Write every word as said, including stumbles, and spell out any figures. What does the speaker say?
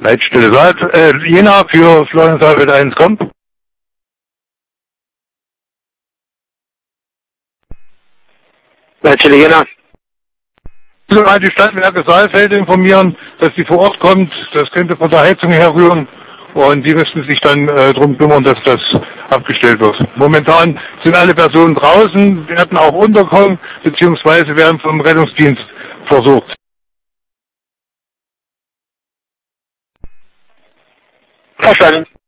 Leitstelle Saat, äh, Jena für Florian Saalfeld eins, kommt. Leitstelle Jena. Ich will mal die Stadtwerke Saalfeld informieren, dass die vor Ort kommt. Das könnte von der Heizung herrühren. Und die müssten sich dann äh, darum kümmern, dass das abgestellt wird. Momentan sind alle Personen draußen, werden auch unterkommen, beziehungsweise werden vom Rettungsdienst versucht. Verstanden.